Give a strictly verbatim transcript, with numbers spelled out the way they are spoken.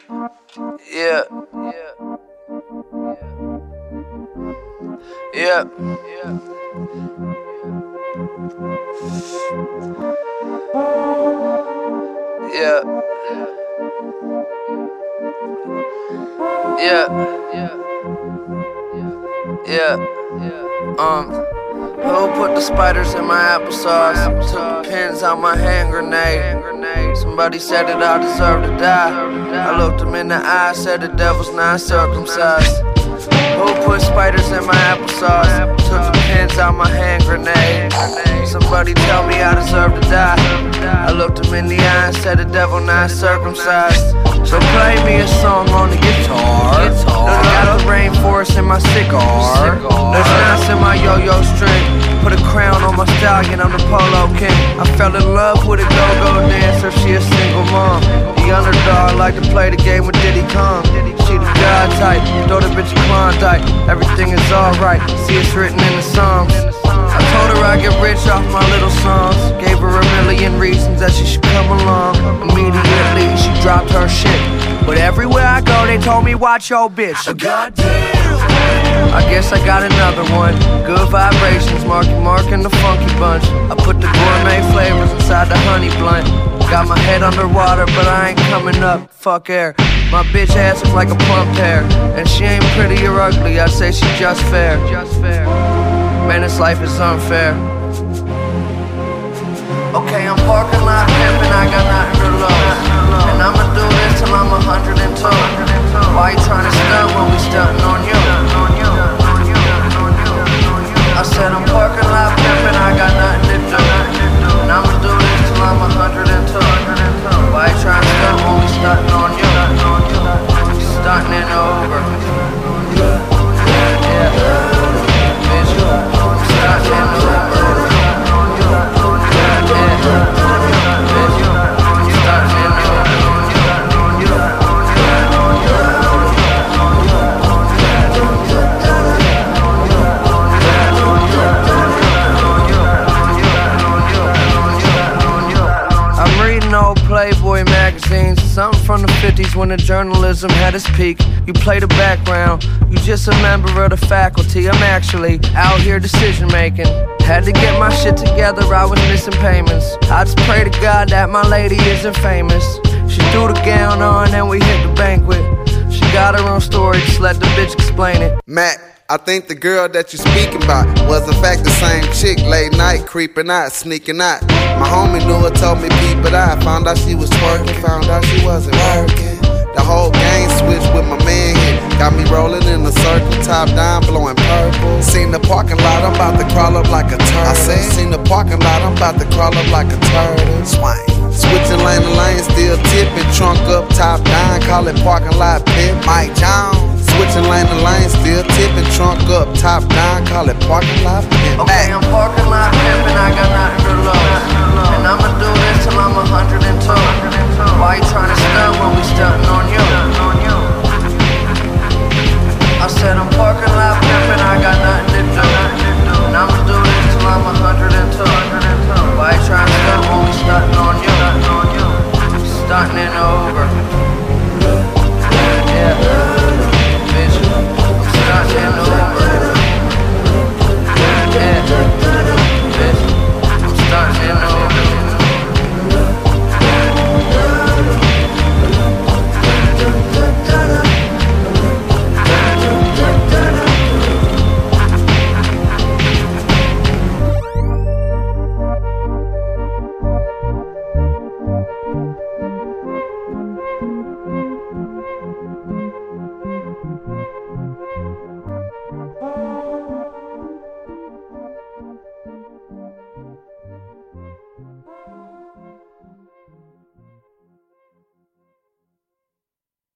Yeah. Yeah. Yeah. Yeah. Yeah. Yeah. Yeah. Um. Who put the spiders in my applesauce? Took the pins out my hand grenade. Somebody said that I deserve to die. I looked him in the eye, said the devil's not circumcised. Who put spiders in my applesauce? Took the pins out my hand grenade. Somebody tell me I deserve to die. I looked him in the eye and said the devil not circumcised. So play me a song on the guitar. Look out the rainforest in my cigar. There's knots in my yo-yo string. Put a crown on my stallion, I'm the polo king. I fell in love with a go-go dancer, she a single mom. The underdog like to play the game with Diddy Kong. She the God type, throw the bitch a Klondike. Everything is alright, see it's written in the songs. I told her I get rich off my little songs. Gave her a million reasons that she should come along. Immediately she dropped her shit. But everywhere I go they told me watch your bitch. Goddamn. I guess I got another one. Good vibrations, Marky Mark and the Funky Bunch. I put the gourmet flavors inside the honey blunt. Got my head underwater, but I ain't coming up. Fuck air. My bitch ass is like a plump pear. And she ain't pretty or ugly, I'd say she just fair. Just fair. Man, this life is unfair. Okay, I'm parking lot pimpin', I got nothing to lose. And I'ma do this till I'm a hundred and two. Why you tryna stunt when we stuntin' on you? I said I'm parking lot pimpin', I got nothing to do. And I'ma do this till I'm a hundred and two. Why you tryna stunt when we stuntin' on you? Stuntin' in over. Yeah. Bitch, stuntin' in over. Playboy magazines, something from the fifties when the journalism had its peak. You play the background, you just a member of the faculty. I'm actually out here decision making. Had to get my shit together, I was missing payments. I just pray to God that my lady isn't famous. She threw the gown on and we hit the banquet. She got her own story, just let the bitch explain it. Matt, I think the girl that you speaking about was in fact the same chick, late night, creeping out, sneaking out. My homie knew her, told me peep it out. Found out she was twerking, found out she wasn't working. The whole game switched with my man here. Got me rolling in a circle, top down, blowing purple. Seen the parking lot, I'm about to crawl up like a turtle. I said, seen the parking lot, I'm about to crawl up like a turtle. Swing. Switching lane to lane, still tipping, trunk up, top down, call it parking lot pimp. Mike Jones. Switching lane to lane, still tipping, trunk up, top down, call it parking lot pimp. Okay, I'm parking lot pimpin', I got nothing to lose. And I'ma do this till I'm a hundred and two. Why you tryna stunt when we stuntin' on you? I said I'm parking lot pimpin', I got nothing to do. And I'ma do this till I'm a hundred and two. Why you tryna stunt when we stuntin' on you? Stuntin' over.